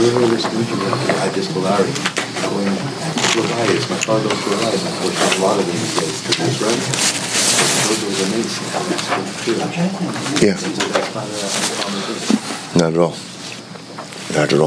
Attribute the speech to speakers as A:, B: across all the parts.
A: really this weekend I just Polari. Going to Elias, my father goes to Elias, I coach a lot of these days to this, right? Those are the mates.
B: Yeah. Not at all. Not at all.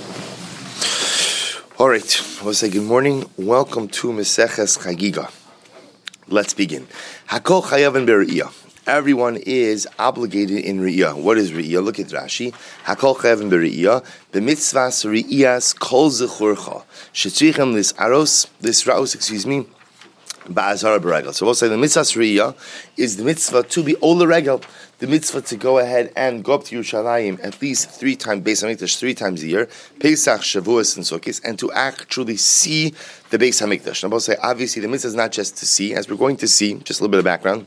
B: All right. I will say good morning. Welcome to Meseches Chagiga. Let's begin. Hakol chayav and bere'iyah. Everyone is obligated in Re'iyah. What is Re'iyah? Look at Rashi. Hakol chayav and bere'iyah. B'mitzvahs Re'iyas kol zechurcha. Shetzrichem lis raus, ba'azara b'regel. So we'll say the mitzvahs Re'iyah is the mitzvah to be ola regel, the mitzvah to go ahead and go up to Yerushalayim at least 3 times, Beis HaMikdash 3 times a year, Pesach, Shavuos, and Sukkot, and to actually see the Beis HaMikdash. Now we'll say, obviously, the mitzvah is not just to see, as we're going to see, just a little bit of background.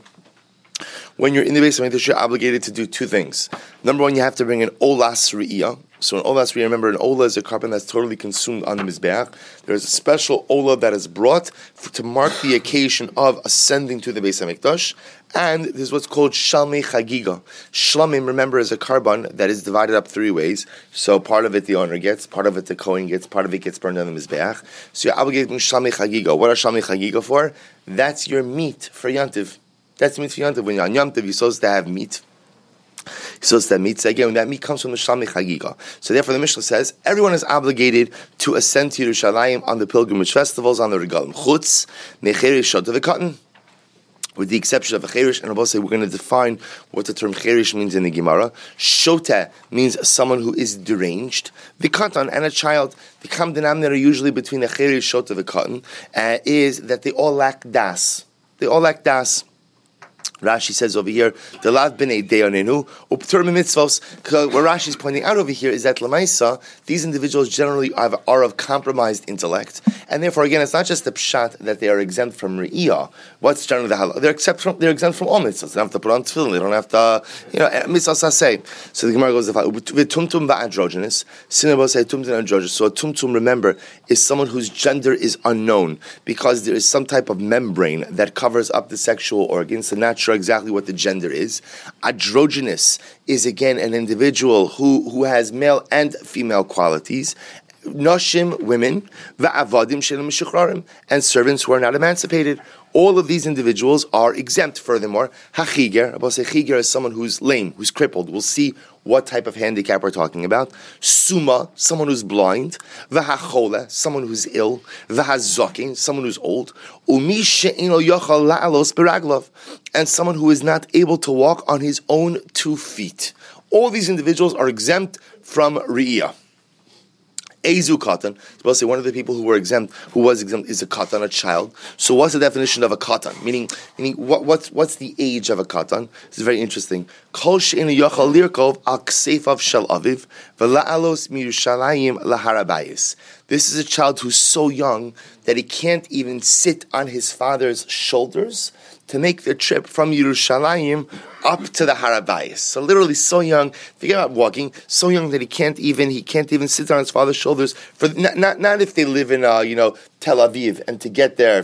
B: When you're in the Beis HaMikdash, you're obligated to do 2 things. Number 1, you have to bring an olas Re'iyah. So an olas Re'iyah, remember, an olah is a carbon that's totally consumed on the Mizbeach. There's a special olah that is brought to mark the occasion of ascending to the Beis HaMikdash. And this is what's called Shalmei Chagiga. Shlamim, remember, is a carbon that is divided up 3 ways. So part of it the owner gets, part of it the Kohen gets, part of it gets burned on the Mizbeach. So you're obligated to Shalmei Chagiga. What are Shalmei Chagiga for? That's your meat for Yantiv. That's meat for Yantiv. When you're on Yantiv, you're supposed to have meat. So it's that meat. So again, that meat comes from the Shalmei Chagiga. So therefore, the Mishnah says everyone is obligated to ascend to Yerushalayim on the pilgrimage festivals on the regalim. Chutz mecherish shot of the cotton, with the exception of a cherish. And I'll say we're going to define what the term cherish means in the Gemara. Shota means someone who is deranged. The cotton and a child. The common denominator usually between a cherish shot of the cotton is that they all lack das. They all lack das. Rashi says over here, the lav b'nei deyanenu uptur mitzvos. What Rashi is pointing out over here is that lamaisa, these individuals generally are of compromised intellect, and therefore, again, it's not just the pshat that they are exempt from re'iyah. What's generally the halal? They're exempt from all mitzvos. They don't have to put on tefillin. They don't have to, mitzvos asay. So the Gemara goes v'tumtum va'androgynous. Sinabos say tumtum androgynous. So a tumtum, remember, is someone whose gender is unknown because there is some type of membrane that covers up the sexual organs. So not sure exactly what the gender is. Androgynous is again an individual who has male and female qualities. Noshim, women, va'avadim she'ein mishuchrarim, and servants who are not emancipated. All of these individuals are exempt. Furthermore, hachiger, I'll say chiger is someone who's lame, who's crippled. We'll see what type of handicap we're talking about. Suma, someone who's blind. V'hachole, someone who's ill. V'hazokin, someone who's old. Umi she'eino yochal la'alos b'raglav, and someone who is not able to walk on his own 2 feet. All these individuals are exempt from Re'iyah. Ezu katan. We'll say one of the people who was exempt is a katan, a child. So what's the definition of a katan? Meaning what's the age of a katan? This is very interesting. Kol she'enu yachal lirkov al kseifav shel aviv v'la'alos miYerushalayim laharabayis. This is a child who's so young that he can't even sit on his father's shoulders to make the trip from Yerushalayim up to the Harabayis. So literally so young, forget about walking, so young that he can't even sit on his father's shoulders for not if they live in Tel Aviv and to get there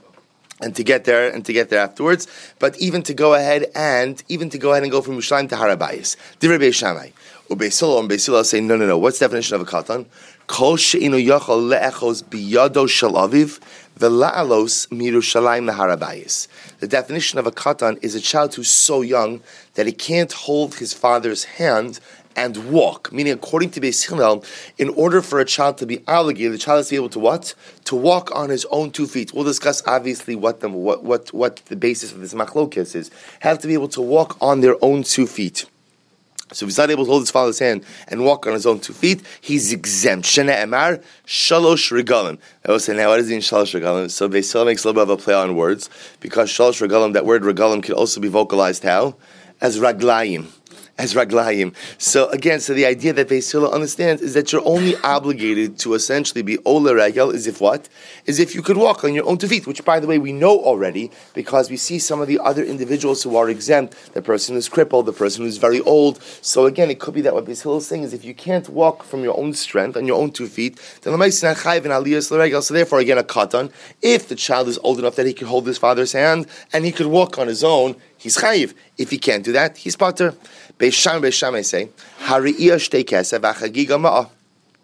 B: afterwards, but even to go ahead and go from Yerushalayim to Harabayis. Divrei Beis Shammai. Beis Hillel say no. What's the definition of a katan? Kol she'enu yachal le'echos biyado shel aviv v'la'alos miYerushalayim laharabayis. The definition of a katan is a child who's so young that he can't hold his father's hand and walk. Meaning, according to Beis Hillel, in order for a child to be obligated, the child has to be able to what? To walk on his own 2 feet. We'll discuss obviously what the basis of this machlokes is. Have to be able to walk on their own 2 feet. So if he's not able to hold his father's hand and walk on his own 2 feet, he's exempt. Shene Emar, Shalosh Regalim. I will say, now what does it mean Shalosh Regalim? So Beis Hillel makes a little bit of a play on words, because Shalosh Regalim, that word Regalim, can also be vocalized how? As Raglayim. as raglayim. So again, the idea that Beis Hillel understands is that you're only obligated to essentially be ola ragel is if what? Is if you could walk on your own 2 feet, which by the way we know already because we see some of the other individuals who are exempt, the person who's crippled, the person who's very old. So again, it could be that what Beis Hillel is saying is if you can't walk from your own strength on your own 2 feet, then l'maisa not chayiv and aliyas l'regel. So therefore, again, a katan, if the child is old enough that he can hold his father's hand and he could walk on his own, he's chayiv. If he can't do that, he's pater. Beis Shammai say, Hari'iyah shtei kesef v'chagiga ma'ah.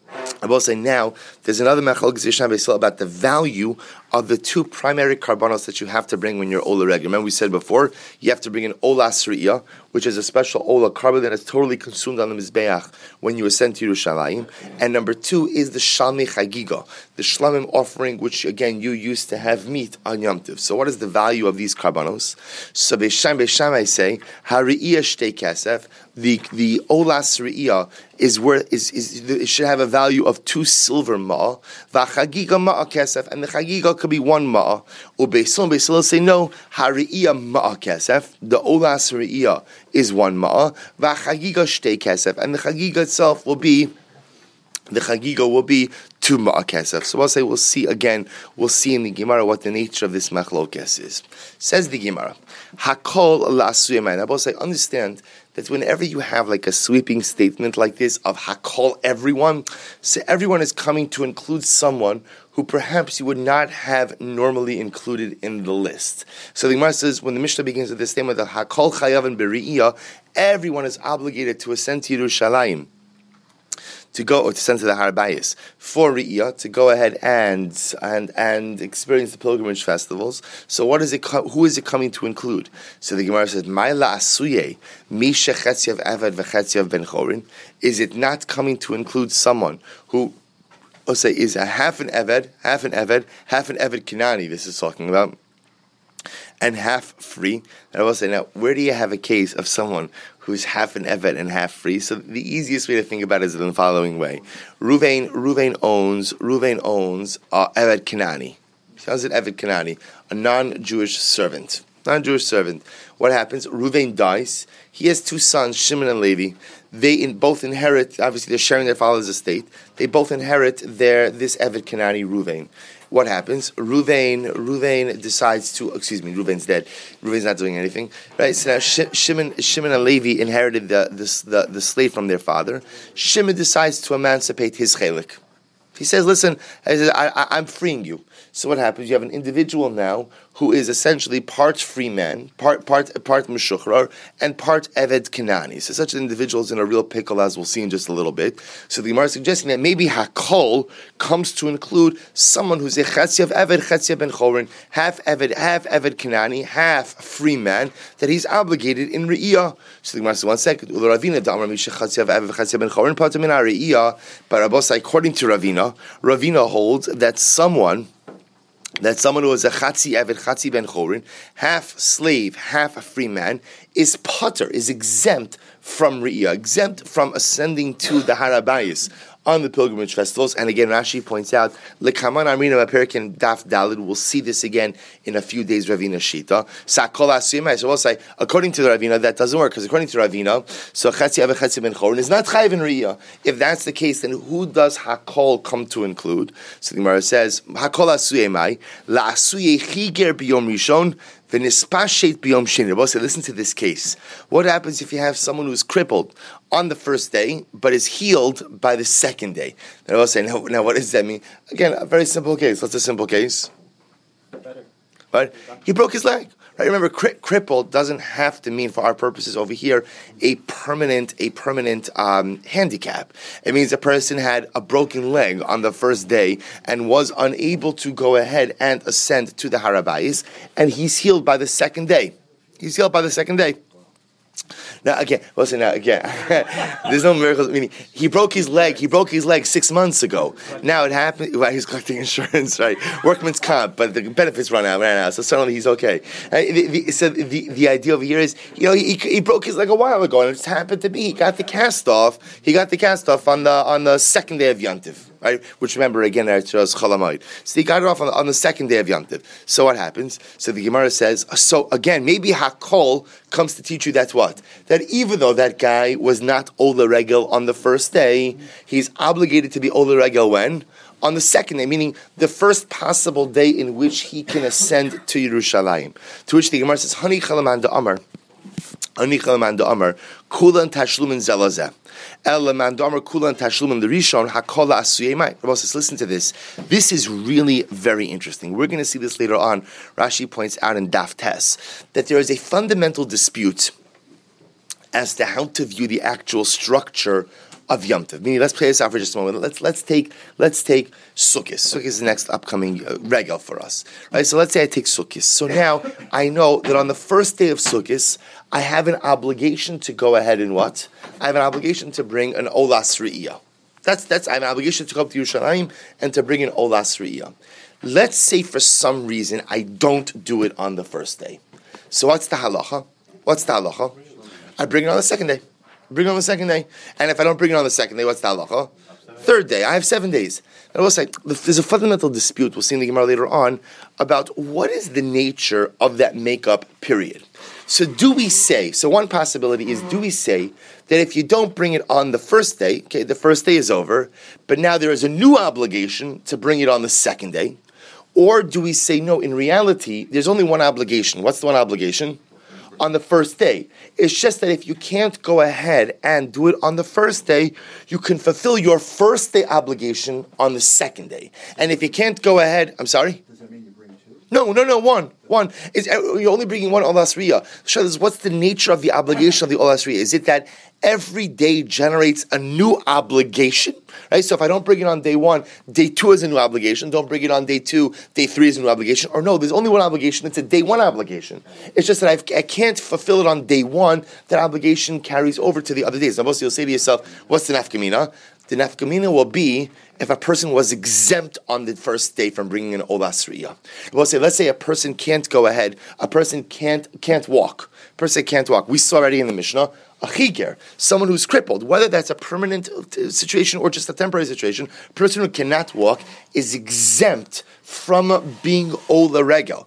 B: I will say now, there's another machlokes Yishna Beisil about the value of the two primary karbanos that you have to bring when you're Ola Regel. Remember we said before, you have to bring an Ola Sriya, which is a special Ola carbon that is totally consumed on the Mizbeach when you ascend to Yerushalayim. And number two is the Shalmi Chagiga, the Shlamim offering, which again you used to have meat on Yom Tov. So what is the value of these karbanos? So Beisham I say, Hari'iyah Shtei Kesef, the Ola Sriya is worth it should have a value of 2 silver ma, v'chagiga ma'a kesef, and the chagiga could be 1 ma. Ubeisol say no, hari'iyah ma'a kesef. The ola hari'iyah is 1 ma, v'chagiga shtei kesef, and the chagiga itself will be 2 ma'a kesef. So we'll see in the Gemara what the nature of this machlokes is. Says the Gemara, hakol la'asuyemai. I will say understand that whenever you have like a sweeping statement like this of hakol everyone, so everyone is coming to include someone who perhaps you would not have normally included in the list. So the Gemara says, when the Mishnah begins with this statement of hakol chayav and beriyah, everyone is obligated to ascend to Yerushalayim, to go or to send to the Har Bayis for Riyah, to go ahead and experience the pilgrimage festivals. So what is it? Who is it coming to include? So the Gemara says, "Ma'ila asuye mi shechetziav eved v'chetziav ben chorin." Is it not coming to include someone who, let's say, is a half an eved Kinani? This is talking about, and half free. And I will say, now, where do you have a case of someone who's half an eved and half free? So the easiest way to think about it is in the following way: Ruvain owns eved Kinani. He owns an eved Kinani, a non-Jewish servant. What happens? Ruvain dies. He has 2 sons, Shimon and Levi. They both inherit. Obviously, they're sharing their father's estate. They both inherit this eved Kinani, Ruvain. What happens? Ruvain decides to. Ruvain's dead. Ruvain's not doing anything, right? So now Shimon and Levi inherited the slave from their father. Shimon decides to emancipate his chelik. He says, "Listen, I'm freeing you." So what happens? You have an individual now who is essentially part free man, part meshuchrar, and part eved Kinani. So such an individual is in a real pickle, as we'll see in just a little bit. So the Gemara is suggesting that maybe hakol comes to include someone who's a chetziav eved, chetziav ben chorin, half eved Kinani, half free man, that he's obligated in re'iyah. So the Gemara says, 1 second, Ravina damar mi shechetziav eved, chetziav ben chorin, patam min re'iyah. But Rabbosai, according to Ravina holds that someone who is a chatzi eved, chatzi ben chorin, half slave, half a free man, is potter, is exempt from re'iyah, exempt from ascending to the Har HaBayis on the pilgrimage festivals. And again, Rashi points out, Lekaman Amrina Aperikin Daf Dalid, we'll see this again in a few days, Ravina Shita. Sakol Asuyimai. So we'll say, according to the Ravina, that doesn't work, because according to Ravina, so Chatzi Ave Chatzi Ben Chorin is not Chayiv in Riyah. If that's the case, then who does Hakol come to include? So the Gemara says, Hakol Asuyimai, La Asuye Chiger Biyom Rishon, listen to this case. What happens if you have someone who's crippled on the first day, but is healed by the second day? And I will say, now what does that mean? Again, a very simple case. What's a simple case? Right? He broke his leg. Right? Remember, crippled doesn't have to mean, for our purposes over here, a permanent handicap. It means a person had a broken leg on the first day and was unable to go ahead and ascend to the Har HaBayis, and he's healed by the second day. Now again, there's no miracles. Meaning, he broke his leg 6 months ago. Now it happened. Well, he's collecting insurance, right? Workman's comp, but the benefits ran out. So suddenly he's okay. The idea over here is, he broke his leg a while ago, and it just happened to be he got the cast off on the second day of Yantiv. Right? Which, remember, again, it's Cholamoid. So he got it off on the second day of Yantiv. So what happens? So the Gemara says, so again, maybe Hakol comes to teach you that's what? That even though that guy was not Ola Regel on the first day, he's obligated to be Ola Regel when? On the second day, meaning the first possible day in which he can ascend to Yerushalayim. To which the Gemara says, Hani Chalaman da Amar, Kulan Tashlumin Zelazeh. Listen to this. This is really very interesting. We're going to see this later on. Rashi points out in Daf Tes that there is a fundamental dispute as to how to view the actual structure of Yom Tov. Meaning, let's play this out for just a moment. Let's take Sukkot. Sukkot is the next upcoming regel for us, right? So let's say I take Sukkot. So now I know that on the first day of Sukkot, I have an obligation to go ahead and what? I have an obligation to bring an Olas Re'iyah. That's I have an obligation to go up to Yerushalayim and to bring an Olas Re'iyah. Let's say for some reason I don't do it on the first day. So what's the halacha? I bring it on the second day. And if I don't bring it on the second day, what's the halacha? Third day. I have 7 days. And I will say, there's a fundamental dispute, we'll see in the Gemara later on, about what is the nature of that makeup period. So one possibility is, do we say that if you don't bring it on the first day, okay, the first day is over, but now there is a new obligation to bring it on the second day? Or do we say, no, in reality, there's only one obligation. What's the one obligation? On the first day. It's just that if you can't go ahead and do it on the first day, you can fulfill your first day obligation on the second day. And if you can't go ahead, I'm sorry?
C: Does that mean you bring two?
B: No, one. You're only bringing one Olas Re'iyah. What's the nature of the obligation of the Olas Re'iyah? Is it that every day generates a new obligation? Right? So if I don't bring it on day 1, day 2 is a new obligation. Don't bring it on day 2, day 3 is a new obligation. Or no, there's only one obligation. It's a day 1 obligation. It's just that I can't fulfill it on day 1. That obligation carries over to the other days. Now, you'll say to yourself, what's the nafkamina? The nafkamina will be if a person was exempt on the first day from bringing an Olas Re'iyah. We'll say, let's say a person can't go ahead. A person can't walk. We saw already in the Mishnah, a chiger, someone who's crippled, whether that's a permanent situation or just a temporary situation, a person who cannot walk is exempt from being Ola Regel.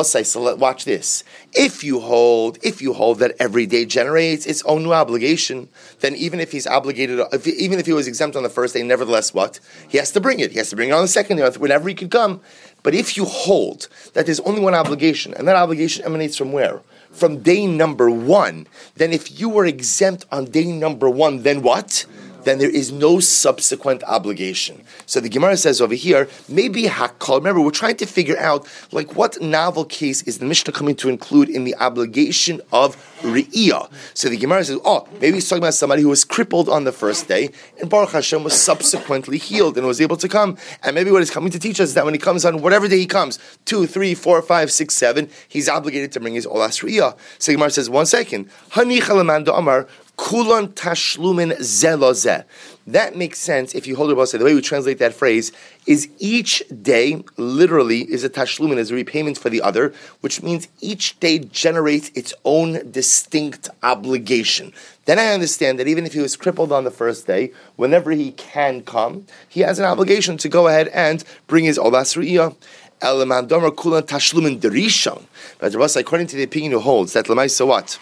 B: So watch this. If you hold that every day generates its own new obligation, then even if he's obligated, even if he was exempt on the first day, nevertheless, what? He has to bring it. He has to bring it on the second day, whenever he could come. But if you hold that there's only one obligation, and that obligation emanates from where? From day number 1, then if you were exempt on day number 1, then what? Then there is no subsequent obligation. So the Gemara says over here, maybe Hakal. Remember, we're trying to figure out what novel case is the Mishnah coming to include in the obligation of Re'iyah. So the Gemara says, maybe he's talking about somebody who was crippled on the first day, and Baruch Hashem was subsequently healed and was able to come. And maybe what he's coming to teach us is that when he comes on whatever day he comes, 2, 3, 4, 5, 6, 7, he's obligated to bring his Olas Re'iyah. So the Gemara says, 1 second. Hani chalamando amar. Kulan tashlumin zelozeh. That makes sense if you hold it. The way we translate that phrase is each day literally is a tashlumin, is a repayment for the other, which means each day generates its own distinct obligation. Then I understand that even if he was crippled on the first day, whenever he can come, he has an obligation to go ahead and bring his Olas Re'iyah. Elamandomar kulan tashlumin derishon. But according to the opinion who holds that l'maisa what?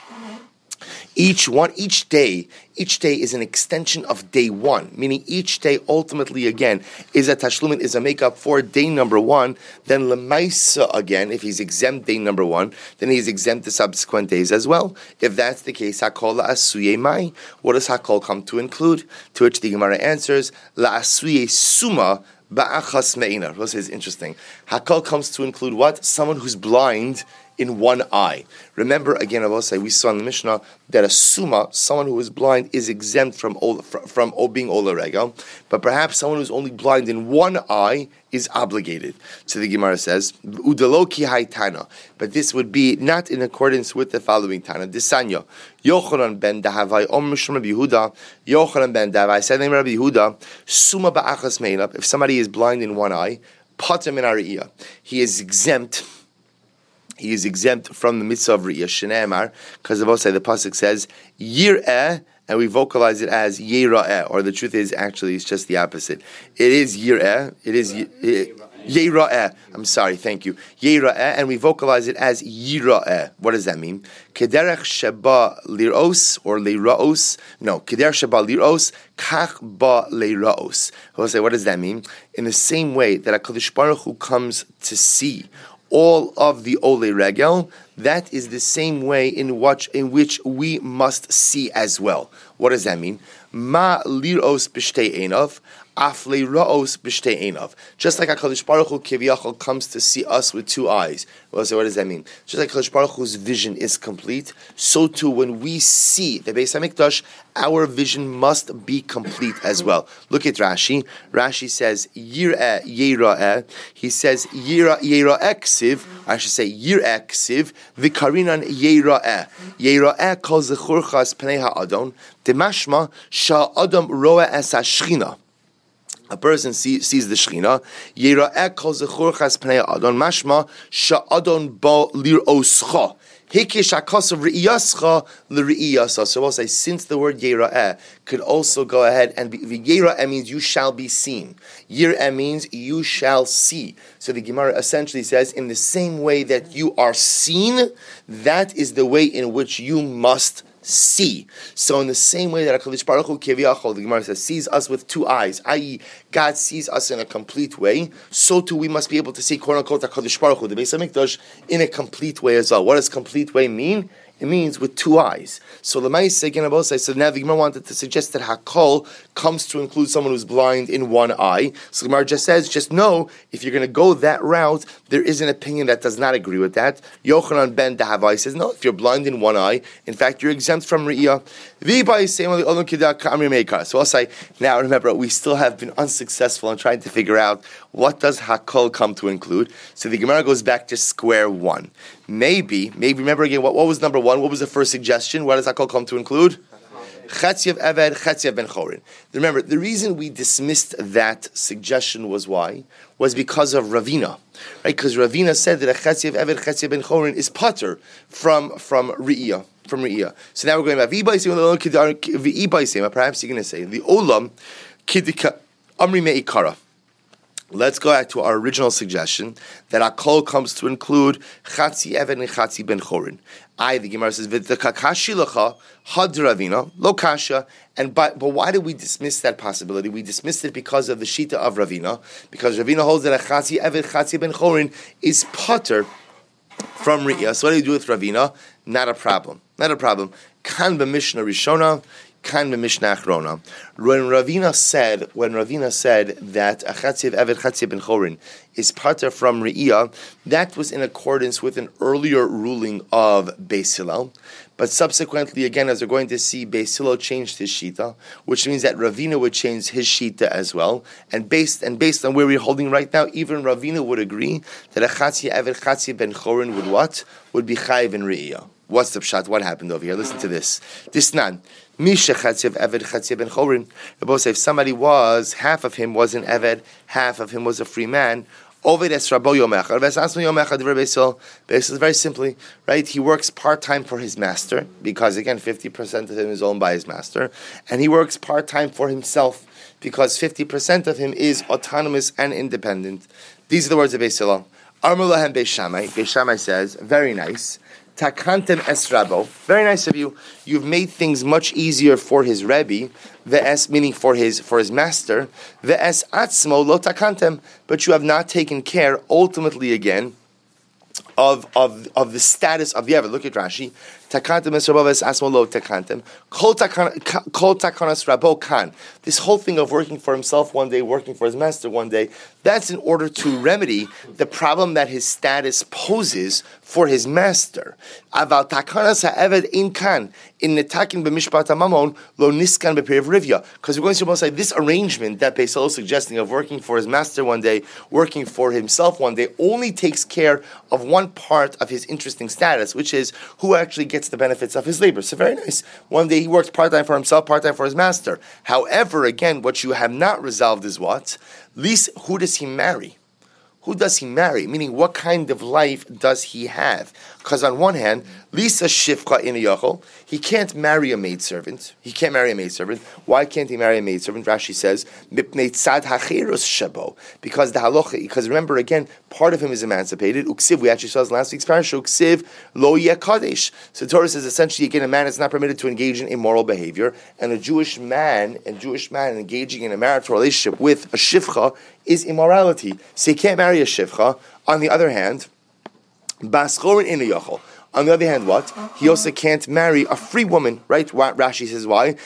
B: Each day is an extension of day 1, meaning each day ultimately again is a tashlumin, is a makeup for day number 1. Then lemaisa again, if he's exempt day number 1, then he's exempt the subsequent days as well. If that's the case, hakol la'asuye mai. What does hakol come to include? To which the Gemara answers, la'asuye suma ba'achas me'ina. This is interesting. Hakol comes to include what? Someone who's blind in one eye. Remember, again, I will say, we saw in the Mishnah that a suma, someone who is blind, is exempt from being Ola Regel, but perhaps someone who's only blind in one eye is obligated. So the Gemara says, Udalo ki hai tana, but this would be not in accordance with the following Tana. Disanya, Yochanan ben Dahavai, Mishra Rabbi Yehuda, Yochanan ben Dahavai, said name Rabbi Yehuda, suma ba'achas meinab, if somebody is blind in one eye, patam in ariyah, he is exempt from the mitzvah of Re'iyah. Shneimar, because the pasuk says Yir'eh, and we vocalize it as Yira'eh, or the truth is actually it's just the opposite. It is Yir'eh. It is Yira'eh. I'm sorry, thank you. Yira'eh, and we vocalize it as Yira'eh. What does that mean? Kederech sheba liros or leiraos. No, kederech sheba liros kach ba leiraos. We'll say, what does that mean? In the same way that HaKadosh Baruch Hu comes to see all of the Ole Regel, that is the same way in which we must see as well. What does that mean? Ma liros b'shtei enov. Afle Ra'os B'Shtei Einav. Just like HaKadosh Baruch Hu Kiviyachol comes to see us with two eyes. Well, so what does that mean? Just like HaKadosh Baruch Hu's vision is complete, so too when we see the Beis HaMikdash, our vision must be complete as well. Look at Rashi. Rashi says Yir'eh Yira'eh. He says Yira'eh Ksiv. I should say Yir'eh Ksiv. V'karinan Yira'eh. Yira'eh kol zechurchas pnei ha'adon. Demashma sha'adam ro'eh es ha'shchina. A person sees the Shechina. Yira'eh kol zechurchas pnei ha'adon. Mashma sha'adon bo lir'oscha. Hikish hakasav re'iyascha l're'iyasa. So we'll say, since the word Yira'eh could also go ahead and be, Yira'eh means you shall be seen. Yira'eh means you shall see. So the Gemara essentially says, in the same way that you are seen, that is the way in which you must see. So in the same way that HaKadosh Baruch Hu Kiviyachol, the Gemara says, sees us with two eyes, i.e., God sees us in a complete way, so too we must be able to see, quote unquote, HaKadosh Baruch Hu, the Beis HaMikdash, in a complete way as well. What does complete way mean? It means with two eyes. So L'maiseh, again, so now the Gemara wanted to suggest that Hakol comes to include someone who's blind in one eye. So the Gemara just says, just know, if you're going to go that route, there is an opinion that does not agree with that. Yochanan ben Dahavai says, no, if you're blind in one eye, in fact, you're exempt from Re'iyah. So I'll say, now remember, we still have been unsuccessful in trying to figure out what does Hakol come to include. So the Gemara goes back to square one. Maybe, remember again, what was number one? What was the first suggestion? What does Hakol come to include? Chatziv Eved, Chatziv Ben Chorin. Remember, the reason we dismissed that suggestion was why? Was because of Ravina. Right? Because Ravina said that a Chatziv Eved, Chatziv Ben Chorin is pater from Re'iyah. From Re'iyah. So now we're going back. Perhaps you're going to say, the Olam, Kidika, Amri Me'ikara. Let's go back to our original suggestion that Hakol comes to include Chatzi Eved and Chatzi Ben Chorin. The Gemara says, V'tkakashi lecha had Ravina, lo kasha. But why did we dismiss that possibility? We dismissed it because of the Shita of Ravina, because Ravina holds that a Chatzi Eved, Chatzi Ben Chorin is pater from Re'iyah. So what do you do with Ravina? Not a problem. Kan b'Mishnah Rishona, kan b'Mishnah Achrona. When Ravina said that a Chatziv Eved, Chatziv Ben Chorin is pater from Re'iyah, that was in accordance with an earlier ruling of Beis Hillel. But subsequently, again, as we're going to see, Beis Hillel changed his shita, which means that Ravina would change his shita as well. And based on where we're holding right now, even Ravina would agree that a Chatziv Eved, Chatziv Ben Chorin would be chayiv in Re'iyah. What's the pshat? What happened over here? Listen to this. Disnan. Misha Chatziv Eved Chatziv Ben Chorin. If somebody was, half of him was an Eved, half of him was a free man, Oved es Rabo Yom Echad. Basically, very simply, right? He works part-time for his master, because again, 50% of him is owned by his master, and he works part-time for himself, because 50% of him is autonomous and independent. These are the words of Beis Hillel. Amar lahem Beis Shammai. Beis Shammai says, very nice. Takantem es Rabo. Very nice of you. You've made things much easier for his Rebbe, ve'es meaning for his master, ve'es atzmo lo takantem, but you have not taken care, ultimately again, of the status of the Eved. Look at Rashi. Takantem es Rabo ve'es atzmo lo takantem. Kol takanas Rabo kan. This whole thing of working for himself one day, working for his master one day, that's in order to remedy the problem that his status poses for his master. Aval takanas ha'eved in kan in netakin b'mishpat hamamon lo niskan b'periv rivya. Because we're going to say this arrangement that Beis Hillel is suggesting of working for his master one day, working for himself one day, only takes care of one part of his interesting status, which is who actually gets the benefits of his labor. So very nice. One day he works part-time for himself, part-time for his master. However, again, what you have not resolved is what? Least, who does he marry? Who does he marry? Meaning, what kind of life does he have? Because on one hand, Lisa Shifcha in a Yachol, he can't marry a maidservant. Why can't he marry a maidservant? Rashi says, because the halacha, because remember again, part of him is emancipated. Uksiv, we actually saw this last week's parasha, Uksiv lo yekadesh. So Torah says essentially again, a man is not permitted to engage in immoral behavior, and a Jewish man engaging in a marital relationship with a shifcha is immorality. So he can't marry a shifcha. On the other hand, Baschorin in a Yachol. On the other hand, what? He also can't marry a free woman, right? Rashi says why?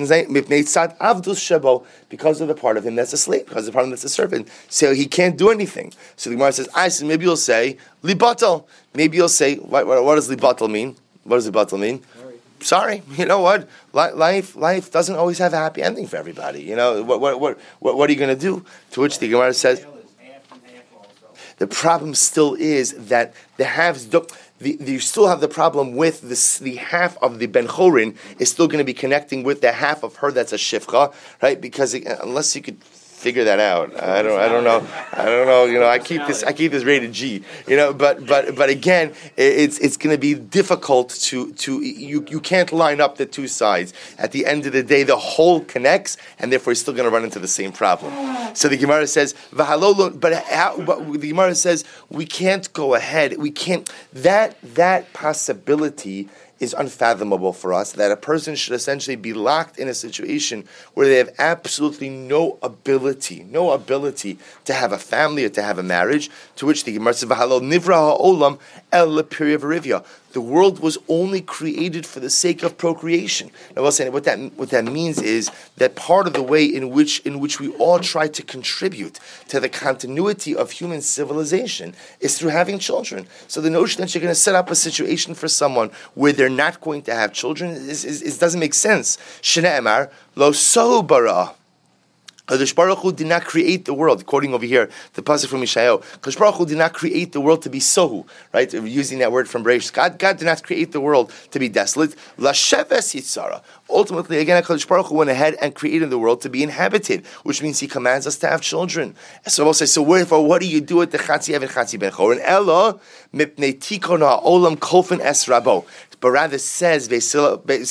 B: Because of the part of him that's a slave, because of the part of him that's a servant. So he can't do anything. So the Gemara says, maybe you'll say, libatal. Maybe you'll say, what does libatal mean? What does libatal mean? Sorry, you know what? Life doesn't always have a happy ending for everybody. You know, what are you going to do? To which the Gemara says, the problem still is that the halves don't. You still have the problem with the half of the Ben Chorin is still going to be connecting with the half of her that's a Shifcha, right? Because unless you could figure that out, I don't know. You know, I keep this rated G. You know, but again, it's going to be difficult to you can't line up the two sides. At the end of the day, the whole connects, and therefore you're still going to run into the same problem. So the Gemara says, but the Gemara says we can't go ahead. We can't. That possibility is unfathomable for us, that a person should essentially be locked in a situation where they have absolutely no ability to have a family or to have a marriage, to which the Gemara says, "V'halol nivra ha'olam el lepiriv rivya." The world was only created for the sake of procreation. Now, I was saying what that means is that part of the way in which we all try to contribute to the continuity of human civilization is through having children. So the notion that you're going to set up a situation for someone where they're not going to have children is doesn't make sense. Shena Emar lo sohu bara. Kadosh Baruch Hu did not create the world. Quoting over here, the pasuk from Mishael, Kadosh Baruch Hu did not create the world to be sohu, right? Using that word from Bereishis. God did not create the world to be desolate. Lasheves yitzara. Ultimately, again, Kadosh Baruch Hu went ahead and created the world to be inhabited, which means He commands us to have children. So we'll say, what do you do with the Chatzi Eved Chatzi Ben Chorin? Elo mipnei tikon ha'olam kolfen es rabo. But rather says Beis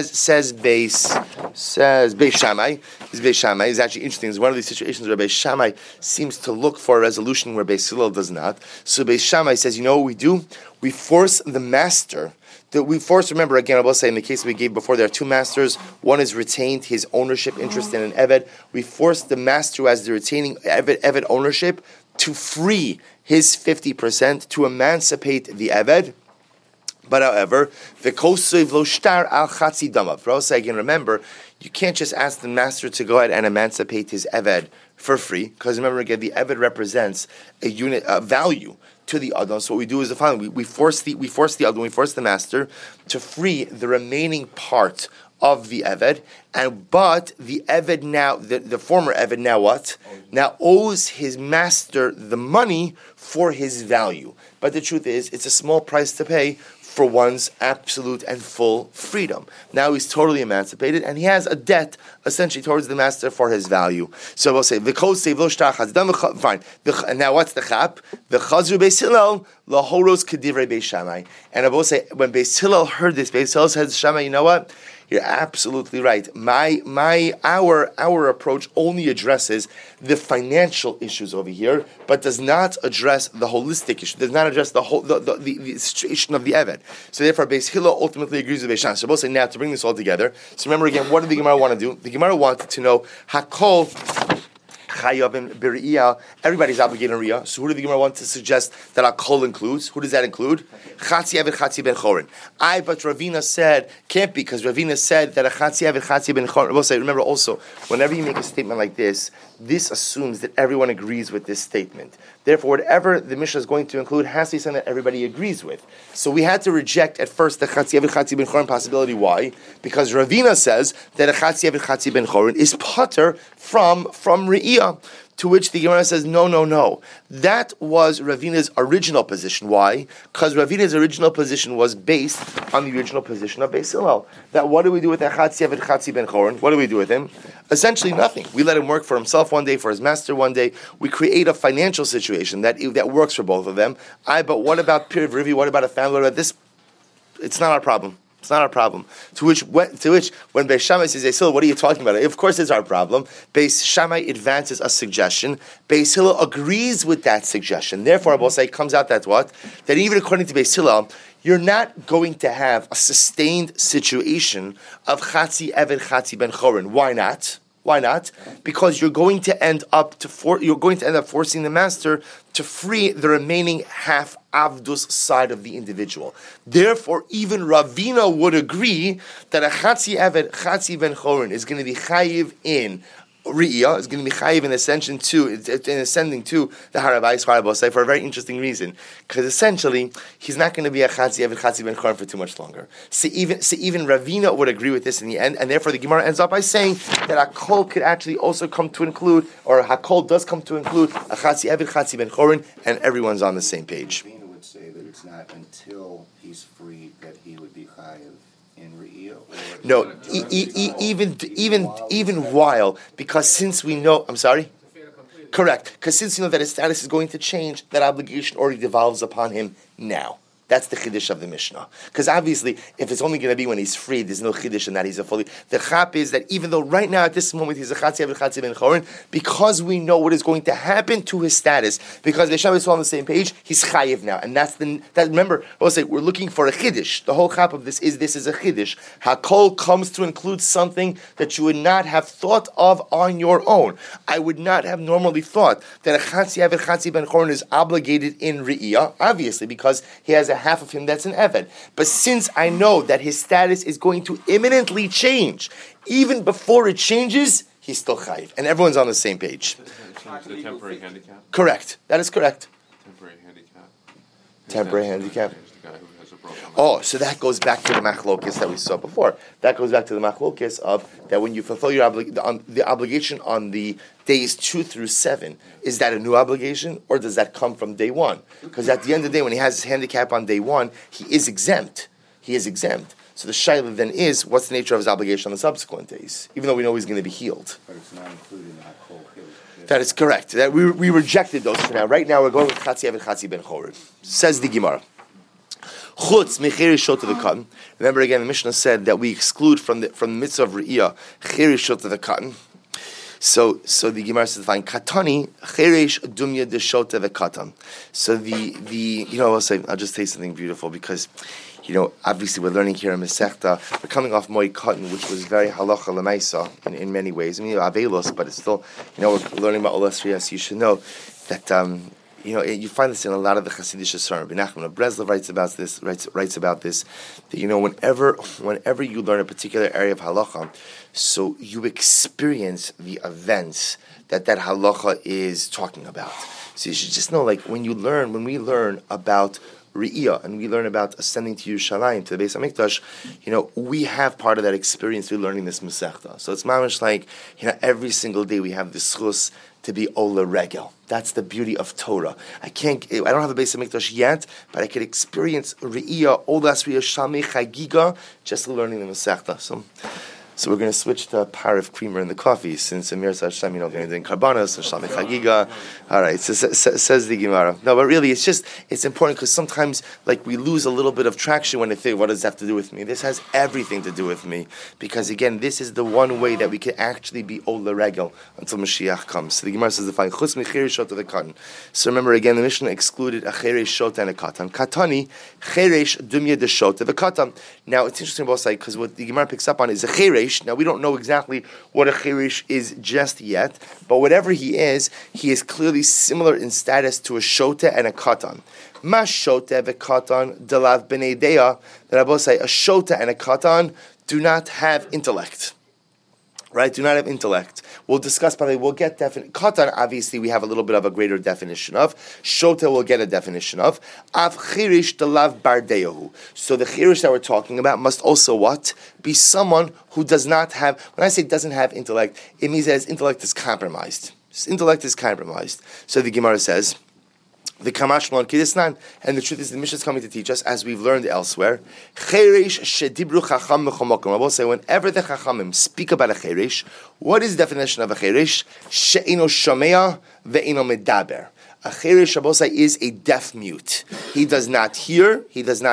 B: Shammai. Beis Shammai is actually interesting. It's one of these situations where Beis Shammai seems to look for a resolution where Beis Hillel does not. So Beis Shammai says, you know what we do? We force the master. Remember again, I will say in the case we gave before, there are two masters. One is retained his ownership interest in an Eved. We force the master who has the retaining Eved ownership to free his 50%, to emancipate the Eved. But however, the kosev lo shtar al chatzi damav. For also, again, remember, you can't just ask the master to go ahead and emancipate his eved for free, because remember again, the eved represents a unit, a value to the adon. So what we do is the following: we force the adon, we force the master to free the remaining part of the eved, but the eved now, the former eved now what? Now owes his master the money for his value. But the truth is, it's a small price to pay for one's absolute and full freedom. Now he's totally emancipated, and he has a debt essentially towards the master for his value. So we'll say, fine. And now what's the chap? The chazru Beis Hillel lahoros kedivrei Beis Shammai. And I will say, when Beis Hillel heard this, Beis Hillel said to Shammai, you know what? You're absolutely right. Our approach only addresses the financial issues over here, but does not address the holistic issue. Does not address the whole the situation of the Eved. So therefore, Beis Hillel ultimately agrees with Beis Shammai. So we'll say now to bring this all together. So remember again, what did the Gemara want to do? The Gemara wanted to know Hakol. Everybody's obligated in Riyah. So who did the Gemara want to suggest that Hakol includes? Who does that include? Chatzi Eved Chatzi Ben Chorin. But Ravina said, can't be, because Ravina said that a Chatzi Eved Chatzi Ben Chorin. We'll say, remember also, whenever you make a statement like this assumes that everyone agrees with this statement. Therefore, whatever the Mishnah is going to include has to be something that everybody agrees with. So we had to reject at first the Chatzi Eved Chatzi Ben Chorin possibility. Why? Because Ravina says that a Chatzi Eved Chatzi Ben Chorin is pater from Riyah. To which the Gemara says, no. That was Ravina's original position. Why? Because Ravina's original position was based on the original position of Beis Hillel. That what do we do with Chatzi Eved Chatzi Ben Chorin? What do we do with him? Essentially nothing. We let him work for himself one day, for his master one day. We create a financial situation that works for both of them. But what about Piriv Rivi? What about a family? What about this? It's not our problem. It's not our problem. To which, when Beis Shammai says, Beis Hillel, what are you talking about? Of course it's our problem. Beis Shammai advances a suggestion. Beis Hillel agrees with that suggestion. Therefore, I will say, it comes out that what? That even according to Beis Hillel, you're not going to have a sustained situation of Chatzi Eved Chatzi Ben Chorin. Why not? Why not? Because you're going to end up forcing the master to free the remaining half avdus side of the individual. Therefore, even Ravina would agree that a chatzi eved, chatzi ben chorin, is going to be chayiv in Riyah, is going to be chayiv in ascension to, in ascending to the Harabais Harabosai for a very interesting reason. Because essentially, he's not going to be a chatzi eved, chatzi ben chorin for too much longer. So even Ravina would agree with this in the end, and therefore the Gemara ends up by saying that Hakol could actually also come to include, or Hakol does come to include a chatzi eved, chatzi ben chorin, and everyone's on the same page.
C: Ravina would say that it's not until he's freed that he would be chayiv in Riyah?
B: No, even while, because since we know, I'm sorry? Correct, because since you know that his status is going to change, that obligation already devolves upon him now. That's the chiddush of the Mishnah. Because obviously, if it's only going to be when he's freed, there's no chiddush in that he's a fully... The chap is that even though right now at this moment he's a chatzi eved, chatzi ben chorin, because we know what is going to happen to his status, because Vesham is all on the same page, he's chayiv now. And remember, I will say, we're looking for a chiddush. The whole chap of this is a chiddush. Hakol comes to include something that you would not have thought of on your own. I would not have normally thought that a chatzi eved, chatzi ben chorin is obligated in Riyah, obviously, because he has a half of him that's an Eved. But since I know that his status is going to imminently change, even before it changes, he's still chayiv. And everyone's on the same page.
D: The temporary handicap?
B: Correct. That is correct.
D: Temporary handicap.
B: Temporary handicap.
D: The guy who has a broken leg.
B: Oh, so that goes back to the machlokis that we saw before. That goes back to the machlokis of that when you fulfill your the obligation on the days 2 through 7, is that a new obligation or does that come from day 1? Because at the end of the day, when he has his handicap on day 1, he is exempt. He is exempt. So the shaila then is, what's the nature of his obligation on the subsequent days? Even though we know he's going to be healed.
C: But it's not included in that whole hill.
B: That is correct. That we rejected those for now. Right now we're going with chatzi eved, chatzi ben chorin. Says the Gemara. Chutz mecheri to the cotton. Remember again, the Mishnah said that we exclude from the mitzvah of Riyah cheri to the cotton. So the Gemara says, "Fine, katani cheresh dumya deshota vekatan." So I'll just say something beautiful because, obviously we're learning here in Masechta. We're coming off Moi Cotton, which was very halacha lemaisa in many ways. I mean, avelos, but it's still, we're learning about Olas Riyas. You should know that. You find this in a lot of the Hasidic Sfarim. Nachman of Breslov writes about this. That whenever you learn a particular area of halacha, so you experience the events that halacha is talking about. So you should just know, like when we learn about Riyah, and we learn about ascending to Yerushalayim, to the Beis HaMikdash, we have part of that experience through learning this Masechta. So it's mamish like, every single day we have the schus to be Ola Regel. That's the beauty of Torah. I don't have a Beis HaMikdash yet, but I could experience Riyah, Olas Riyah, Shamei Chagiga, just learning the Masechta. So we're going to switch to a par of creamer in the coffee, since Amir Hashem, going to do Karbanos, and Shamei Chagiga. All right, says the Gemara. No, but really, it's important because sometimes, we lose a little bit of traction when they think, what does that have to do with me? This has everything to do with me, because again, this is the one way that we can actually be Ola Regel until Mashiach comes. So the Gemara says, "Fine, chutz mecheri shot of the cotton." So remember again, the Mishnah excluded a cheresh shot and a katan. Katani cheresh dumya de shot of a katan. Now it's interesting both sides because what the Gemara picks up on is a cheresh. Now we don't know exactly what a cheresh is just yet, but whatever he is clearly similar in status to a shota and a katan. Ma shota v'katan delav b'nei deya. That I both say a shota and a katan do not have intellect. Right? Do not have intellect. We'll discuss, by the way, we'll get Katan, obviously, we have a little bit of a greater definition of. Shota will get a definition of. Av chirish delav bardeyahu. So the chirish that we're talking about must also what? Be someone who does not have, when I say doesn't have intellect, it means that his intellect is compromised. His intellect is compromised. So the Gemara says, the Kamashmon Kidisnan, and the truth is the Mishnah is coming to teach us, as we've learned elsewhere, Cheresh shedibru chacham mechomokim. I will say, whenever the chachamim speak about a cheresh, what is the definition of a cheresh? She'ino shomea ve'ino medaber. A cheresh, I will say, is a deaf mute. He does not hear, he does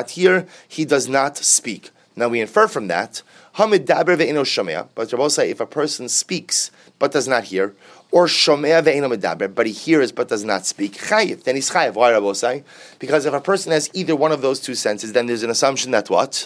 B: not speak. Now we infer from that, hamidaber ve'ino shomea, but I will say, if a person speaks but does not hear, or shomea ve'eno medaber, but he hears but does not speak, chayiv, then he's chayiv. Why, Rabbi say? Because if a person has either one of those two senses, then there's an assumption that what?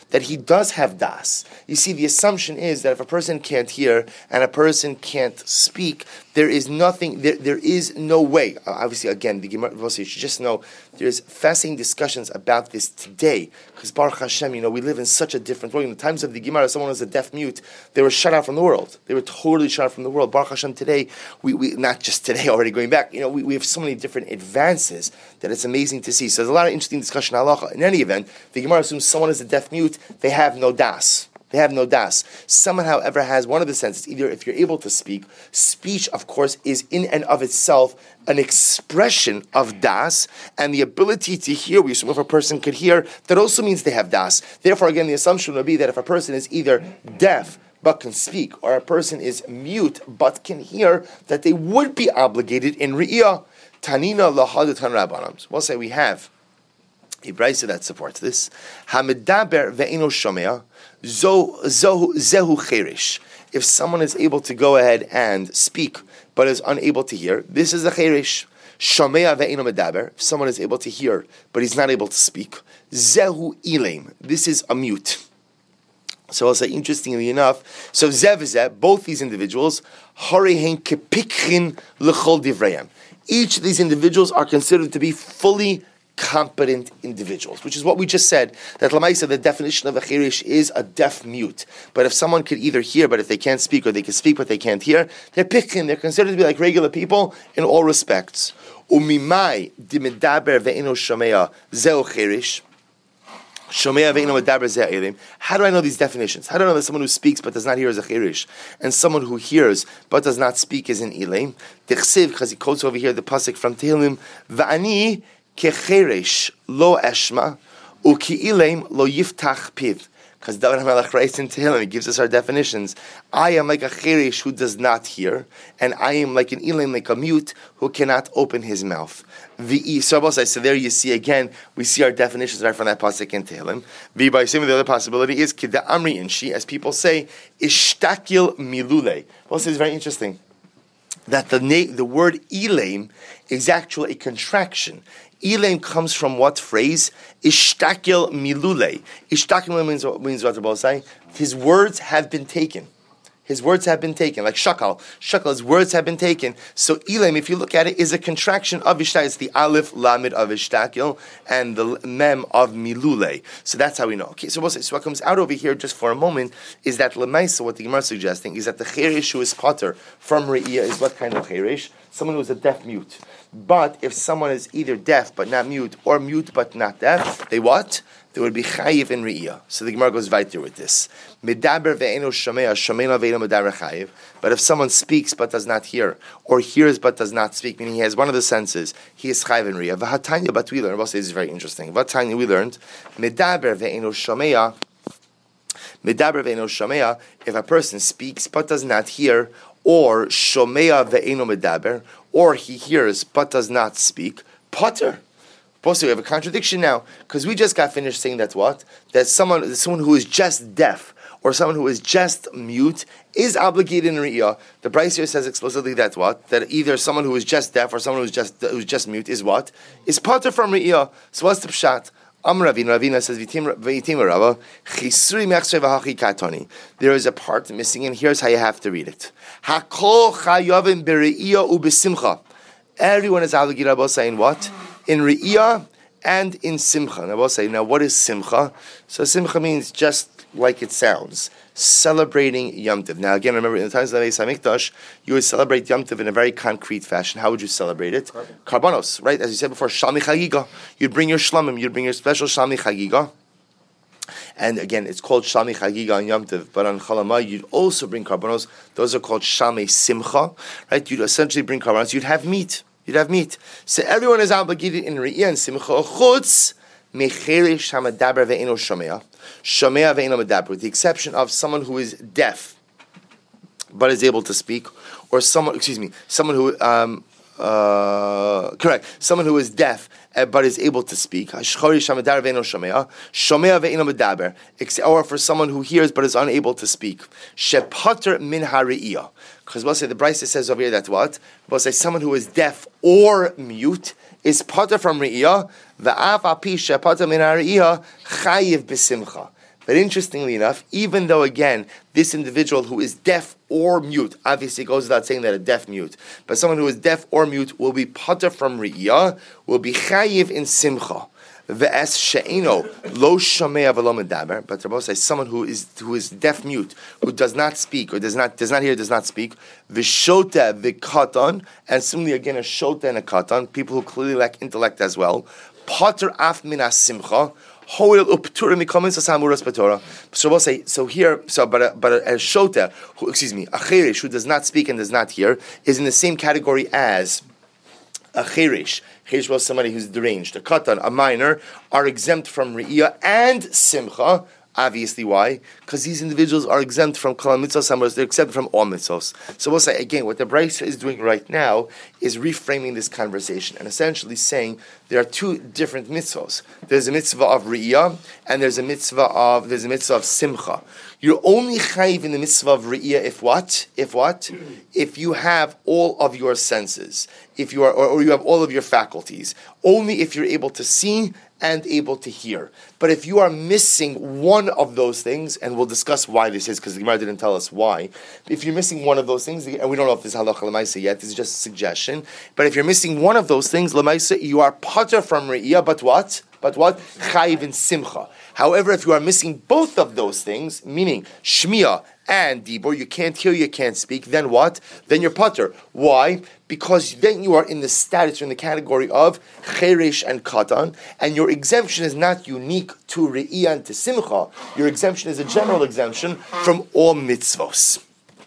B: that he does have das. You see, the assumption is that if a person can't hear and a person can't speak, there is nothing, there is no way. Obviously, again, the Gemara, you should just know, there's fascinating discussions about this today, because Baruch Hashem, we live in such a different world. In the times of the Gemara, someone was a deaf mute, they were shut out from the world. They were totally shut out from the world. Baruch Hashem, today, we not just today, already going back, we have so many different advances that it's amazing to see. So there's a lot of interesting discussion halacha. In any event, the Gemara assumes someone is a deaf mute, they have no das. They have no das. Someone, however, has one of the senses. Either if you're able to speak, speech, of course, is in and of itself an expression of das, and the ability to hear, we assume if a person could hear, that also means they have das. Therefore, again, the assumption would be that if a person is either deaf but can speak, or a person is mute but can hear, that they would be obligated in re'iyah. Tanina lahadatan rabbanams. We'll say we have a brayso that supports this. Hamidaber ve'eno shomea zehu cherish. If someone is able to go ahead and speak but is unable to hear, this is a cherish. Shomea ve'eno medaber. If someone is able to hear but he's not able to speak, zehu ileim. This is a mute. So I'll say, interestingly enough, so zev, both these individuals, harihen kepikhin l'chol divrayim. Each of these individuals are considered to be fully competent individuals, which is what we just said, that Lamaisa, the definition of a chirish is a deaf mute. But if someone could either hear, but if they can't speak, or they can speak, but they can't hear, they're pikhin, they're considered to be like regular people in all respects. Umimai dimidaber ve'ino shomea zeo chirish. How do I know these definitions? How do I know that someone who speaks but does not hear is a chirish, and someone who hears but does not speak is an ilim? Because he quotes over here the pasuk from Tehillim, "Va'ani kechirish lo eshma, uki ilim lo yiftach piv." Because David HaMelech writes in Tehillim, he gives us our definitions. I am like a chirish who does not hear, and I am like an ilim, like a mute, who cannot open his mouth. So there you see again, we see our definitions right from that pasuk in Tehillim. By the other possibility is kida amri inshi, as people say, ishtakil milule. Well, this is very interesting. That the word ilim is actually a contraction. Ilim comes from what phrase? Ishtakil milule. Ishtakil means what Rabbi say? His words have been taken. His words have been taken, like shakal. Shakal's words have been taken. So ilim, if you look at it, is a contraction of ishtakil. It's the aleph lamid of ishtakil and the mem of milule. So that's how we know. Okay, so what comes out over here just for a moment is that lemaisa, what the Gemara is suggesting, is that the cherish who is potter from re'iyah is what kind of cherish? Someone who is a deaf mute. But if someone is either deaf but not mute, or mute but not deaf, they what? They would be chayiv in re'iyah. So the Gemara goes weiter with this. Medaber ve'eno shomea, shomea ve'eno medaber chayiv. But if someone speaks but does not hear, or hears but does not speak, meaning he has one of the senses, he is chayiv in re'iyah. V'hatanya, but we learned, this is very interesting. V'hatanya, we learned, medaber ve'eno shomea, if a person speaks but does not hear, or shomea ve'eno medaber, or he hears but does not speak, potter. So we have a contradiction now, because we just got finished saying that what? That someone who is just deaf, or someone who is just mute, is obligated in re'iyah. The Bryce here says explicitly that what? That either someone who is just deaf or someone who's just mute is what? Is potter from re'iyah. So what's the pshat? Ravina says, there is a part missing, and here's how you have to read it. Everyone is obligated about saying what? In re'iyah and in simcha. And I will say, now what is simcha? So simcha means just like it sounds, celebrating Yom Tov. Now again, remember in the times of the Beis HaMikdash, you would celebrate Yom Tov in a very concrete fashion. How would you celebrate it? Karbanos, right? As you said before, Shalmi Chagiga. You'd bring your shlamim, you'd bring your special Shalmi Chagiga. And again, it's called Shalmi Chagiga on Yom Tov, but on Chalamah, you'd also bring karbanos. Those are called Shalmi Simcha, right? You'd essentially bring karbanos. You'd have meat. So everyone is obligated in re'iyah and simcha chutz mecherish hamadaber ve'eno shomea ve'eno medaber, with the exception of someone who is deaf but is able to speak, or someone who someone who is deaf but is able to speak, or for someone who hears but is unable to speak, shepater min ha're'iyah. Because we'll say the Bryce says over here that what? We'll say someone who is deaf or mute is pater from re'iyah, v'af api shepater min ha're'iyah chayiv b'simcha. But interestingly enough, even though again, this individual who is deaf or mute, obviously it goes without saying that a deaf mute, but someone who is deaf or mute will be pater from Riyah, will be chayiv in Simcha. Ve'es she'eno lo shomea v'lo medaber. But Rabbi says someone who is deaf mute, who does not speak or does not hear, does not speak. V'shota v'katan, and similarly again a shota and a katan, people who clearly lack intellect as well. Pater af min simcha. Hoil upturim mikomin sasamuras patora. So we'll say but a shota, a cherish who does not speak and does not hear, is in the same category as a cherish. Cherish was somebody who's deranged. A katan, a minor, are exempt from Re'iyah and Simcha. Obviously, why? Because these individuals are exempt from Kol HaMitzvos, they're exempt from all mitzvos. So we'll say, again, what the Brisa is doing right now is reframing this conversation and essentially saying there are two different mitzvos. There's a mitzvah of Re'iyah and there's a mitzvah of Simcha. You're only chayiv in the mitzvah of Re'iyah if what? If you have all of your senses, if you are, or you have all of your faculties. Only if you're able to see and able to hear. But if you are missing one of those things, and we'll discuss why this is, because the Gemara didn't tell us why. If you're missing one of those things, and we don't know if this is halacha l'maisa yet, this is just a suggestion. But if you're missing one of those things, l'maisa, you are pater from Re'iyah, but what? Chayiv in Simcha. However, if you are missing both of those things, meaning Shmiya and Dibur, you can't hear, you can't speak, then what? Then you're pater. Why? Because then you are in the status, or in the category of Cheresh and Katan, and your exemption is not unique to Re'iyah and to Simcha. Your exemption is a general exemption from all mitzvos.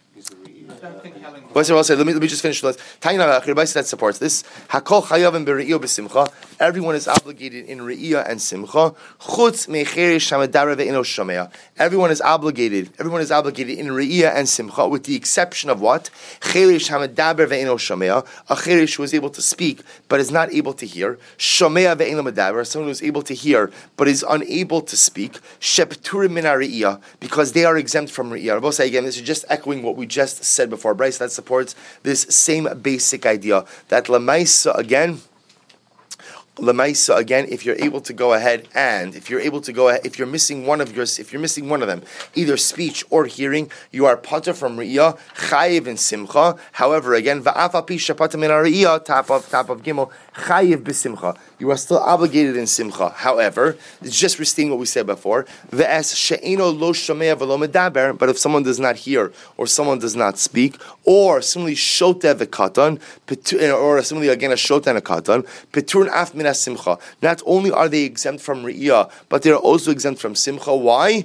B: Let me just finish this. That supports this. Hakol chayavim bere'iyah b'simcha. Everyone is obligated in re'iyah and simcha. Chutz mecheresh hamadara ve'eno shomea. Everyone is obligated in re'iyah and simcha, with the exception of what? Cheresh hamadaber ve'eno shomea. A cheresh who is able to speak but is not able to hear. Shomea ve'eno madaber. Someone who is able to hear but is unable to speak. Shepturim min re'iyah, because they are exempt from re'iyah. I will say again, this is just echoing what we just said before. Bryce, that supports this same basic idea that Lamaisa again, if you're able to go ahead and if you're missing one of them, either speech or hearing, you are pater from Re'iyah, chayiv in Simcha. However, again, va'afa pi shapata min Re'iyah, top of Gimel, chayiv b'simcha. You are still obligated in Simcha. However, it's just restating what we said before. Ve'es she'eno lo shomea v'lo medaber. But if someone does not hear or someone does not speak, or similarly shoteh v'katan, or similarly again a shoteh and a katan, peturn af min simcha. Not only are they exempt from Re'iyah, but they are also exempt from Simcha. Why?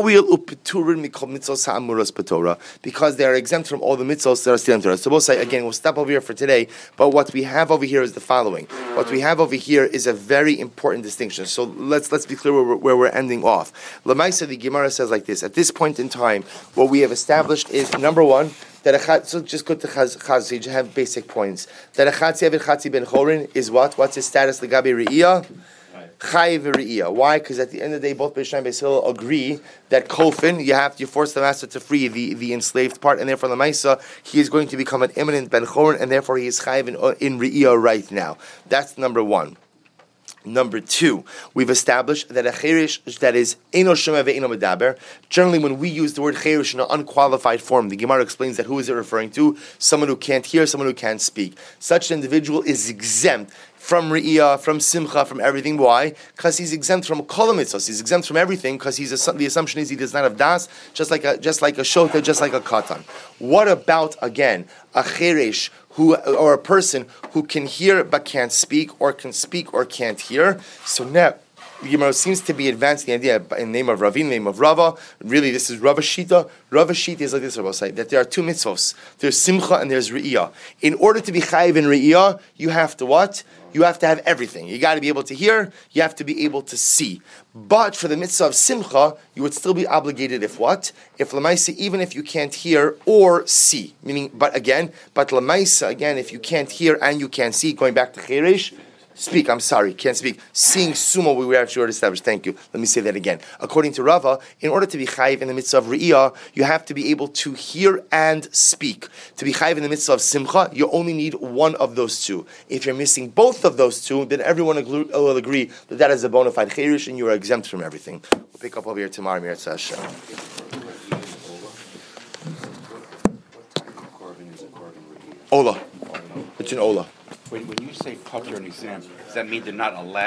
B: Because they are exempt from all the mitzvahs that are still in Torah. So we'll say again, we'll stop over here for today. But what we have over here is the following. What we have over here is a very important distinction. So let's be clear where we're ending off. Lamaisa, the Gemara says like this. At this point in time, what we have established is, number one, that so just go to Chaz, so you just have basic points. That a Chatzi Avid Chatzi Ben Chorin is what? What's his status? L'gabi Re'iyah? Chayiv Re'iyah. Why? Because at the end of the day, both Beis Shammai and Beis Hillel agree that Kofin, you force the master to free the enslaved part, and therefore the Maisa, he is going to become an imminent Ben Chorin, and therefore he is Chayiv in Re'iyah right now. That's number one. Number two, we've established that a cherish that is eno shomea ve'eno medaber. Generally, when we use the word cherish in an unqualified form, the Gemara explains that who is it referring to? Someone who can't hear, someone who can't speak. Such an individual is exempt from Re'iyah, from Simcha, from everything. Why? Because he's exempt from Kol HaMitzvos. He's exempt from everything because the assumption is he does not have das, just like a shota, just like a katan. What about again a cheresh or a person who can hear but can't speak, or can speak or can't hear? So now, seems to be advancing the idea in the name of Ravin, name of Rava. Really, this is Rava Shita. Rava Shita is like this, Rava say, that there are two mitzvos. There's Simcha and there's Re'iyah. In order to be chayiv in Re'iyah, you have to what? You have to have everything. You got to be able to hear, you have to be able to see. But for the mitzvah of Simcha, you would still be obligated if what? If Lamaisa, even if you can't hear or see. Meaning, but Lamaisa, again, if you can't hear and you can't see, going back to Cheresh, Speak, I'm sorry, can't speak. Seeing sumo, we were actually already established. Thank you. Let me say that again. According to Rava, in order to be chayiv in the mitzvah of re'iyah, you have to be able to hear and speak. To be chayiv in the mitzvah of simcha, you only need one of those two. If you're missing both of those two, then everyone will agree that that is a bona fide cherish and you are exempt from everything. We'll pick up over here tomorrow, Mirza Hashem.
C: What type of korban is a korban re'iyah?
B: Ola. It's an ola.
E: When you say patur an exam, does that mean they're not allowed